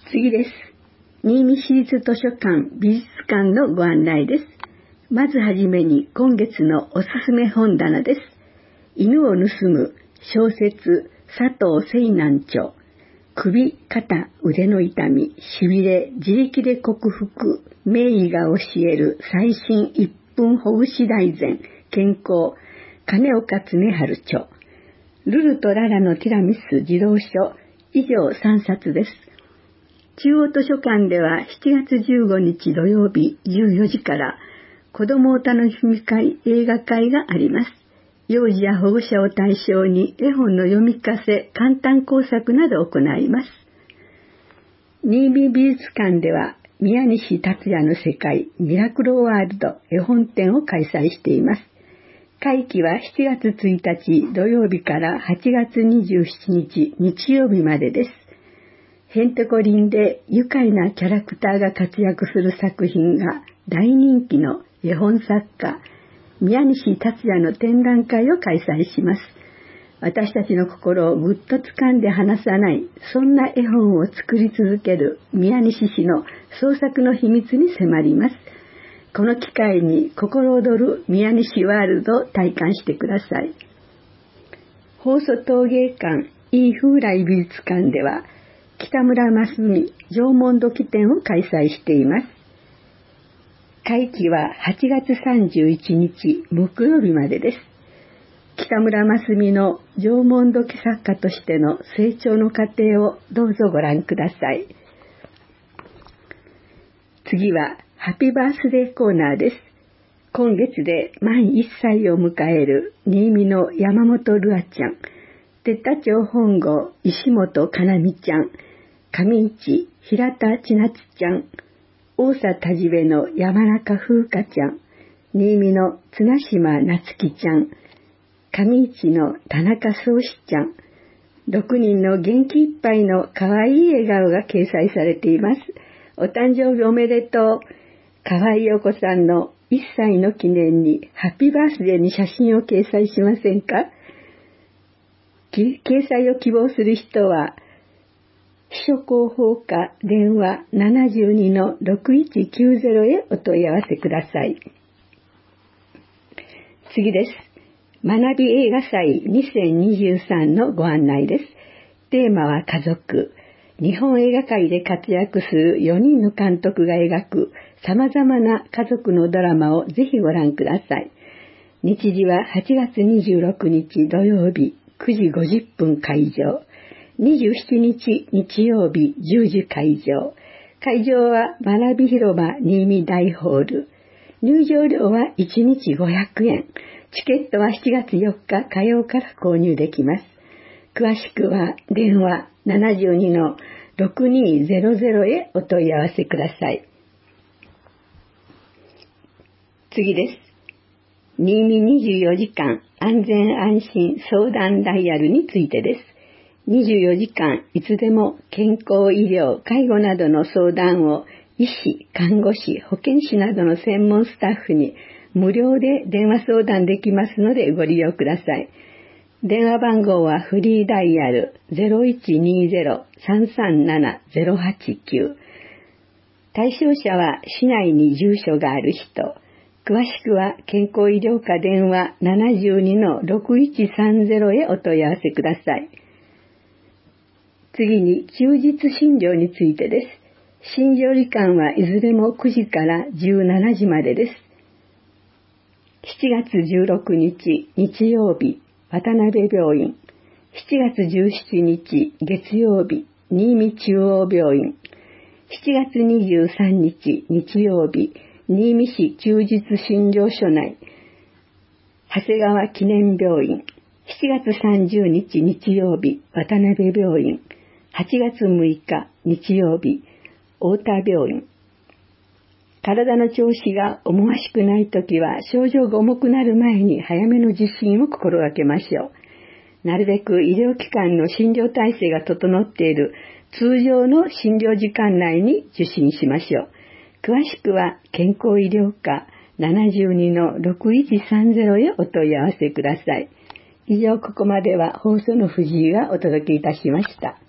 次です。新見市立図書館美術館のご案内です。まずはじめに今月のおすすめ本棚です。犬を盗む小説佐藤清南著。首、肩、腕の痛み、しびれ、自力で克服、名医が教える最新1分ほぐし大全、健康、金岡恒春著。ルルとララのティラミス児童書、以上3冊です。中央図書館では7月15日土曜日14時から子どもお楽しみ会映画会があります。幼児や保護者を対象に絵本の読み聞かせ、簡単工作などを行います。新見美術館では宮西達也の世界ミラクルワールド絵本展を開催しています。会期は7月1日土曜日から8月27日日曜日までです。へんてこりんで愉快なキャラクターが活躍する作品が大人気の絵本作家宮西達也の展覧会を開催します。私たちの心をぐっと掴んで離さないそんな絵本を作り続ける宮西氏の創作の秘密に迫ります。この機会に心躍る宮西ワールドを体感してください。放送陶芸館井風来美術館では北村真澄縄文土器展を開催しています。会期は8月31日木曜日までです。北村真澄の縄文土器作家としての成長の過程をどうぞご覧ください。次はハッピーバースデーコーナーです。今月で満1歳を迎える新見の山本るあちゃん、哲田町本郷石本かなみちゃん、上市平田千夏ちゃん、大佐田じべの山中風花ちゃん、新見の綱島夏希ちゃん、上市の田中宗志ちゃん、6人の元気いっぱいのかわいい笑顔が掲載されています。お誕生日おめでとう。かわいいお子さんの1歳の記念にハッピーバースデーに写真を掲載しませんか？掲載を希望する人は秘書広報課電話 72-6190 へお問い合わせください。次です。学び映画祭2023のご案内です。テーマは家族。日本映画界で活躍する4人の監督が描く様々な家族のドラマをぜひご覧ください。日時は8月26日土曜日9時50分開場。27日日曜日10時開場。会場は学び広場新見大ホール。入場料は1日500円。チケットは7月4日火曜から購入できます。詳しくは電話 72-6200 へお問い合わせください。次です。新見24時間安全安心相談ダイヤルについてです。24時間いつでも健康医療介護などの相談を医師看護師保健師などの専門スタッフに無料で電話相談できますのでご利用ください。電話番号はフリーダイヤル 0120-337-089。対象者は市内に住所がある人。詳しくは健康医療課電話 72-6130 へお問い合わせください。次に休日診療についてです。診療時間はいずれも9時から17時までです。7月16日日曜日渡辺病院、7月17日月曜日新見中央病院、7月23日日曜日新見市休日診療所内長谷川記念病院、7月30日日曜日渡辺病院、8月6日日曜日太田病院。体の調子が思わしくないときは症状が重くなる前に早めの受診を心がけましょう。なるべく医療機関の診療体制が整っている通常の診療時間内に受診しましょう。詳しくは健康医療課 72-6130 へお問い合わせください。以上ここまでは放送の藤井がお届けいたしました。